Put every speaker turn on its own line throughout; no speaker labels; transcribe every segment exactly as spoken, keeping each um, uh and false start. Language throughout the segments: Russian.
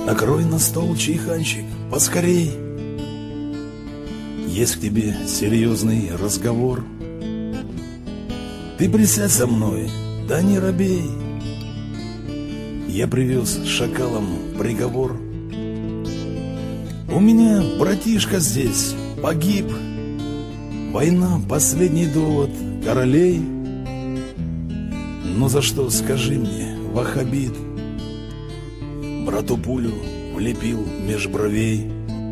Накрой на стол чайханчик поскорей. Есть к тебе серьезный разговор. Ты присядь со мной, да не робей. Я привез шакалам приговор. У меня братишка здесь погиб. Война — последний довод королей. Но за что, скажи мне, ваххабит, брату пулю влепил меж бровей?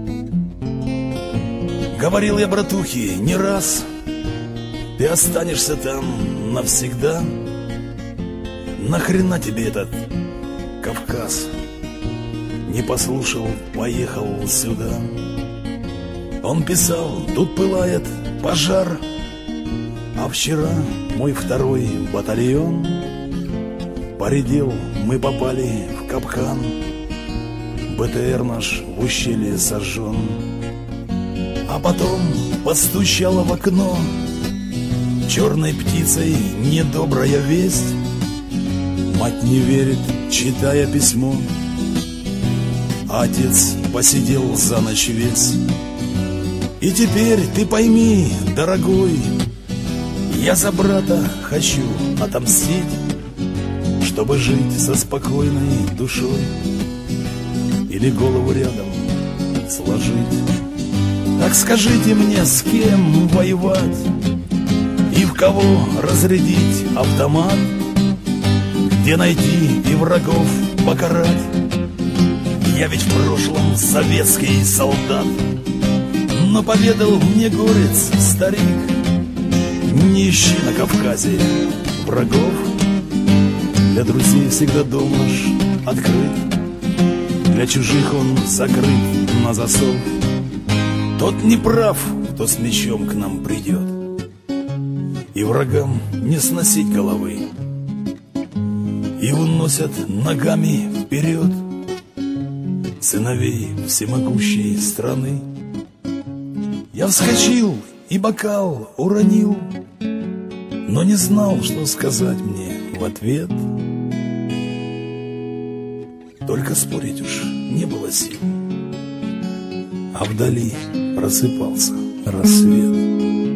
Говорил я братухе не раз: ты останешься там навсегда. Нахрена тебе этот Кавказ? Не послушал, поехал сюда. Он писал: тут пылает пожар. А вчера мой второй батальон поредел, мы попали в капкан. БТР наш в ущелье сожжен. А потом постучала в окно черной птицей недобрая весть. Мать не верит, читая письмо. Отец посидел за ночь весь. И теперь ты пойми, дорогой, я за брата хочу отомстить, чтобы жить со спокойной душой или голову рядом сложить. Так скажите мне, с кем воевать и в кого разрядить автомат, где найти и врагов покарать? Я ведь в прошлом советский солдат, но поведал мне горец старик: не ищи на Кавказе врагов, для друзей всегда дом наш открыт, для чужих он закрыт на засов. Тот не прав, кто с мечом к нам придет, и врагам не сносить головы, и уносят ногами вперед сыновей всемогущей страны. Я вскочил и бокал уронил, но не знал, что сказать мне в ответ. Только спорить уж не было сил, а вдали просыпался рассвет.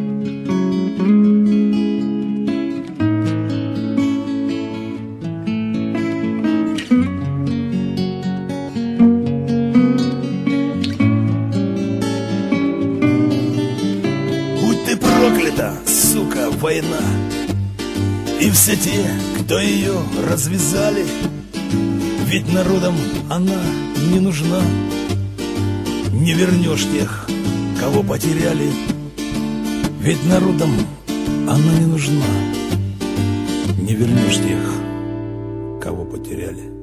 Проклята, сука, война, и все те, кто ее развязали, ведь народам она не нужна. Не вернешь тех, кого потеряли, ведь народам она не нужна. Не вернешь тех, кого потеряли.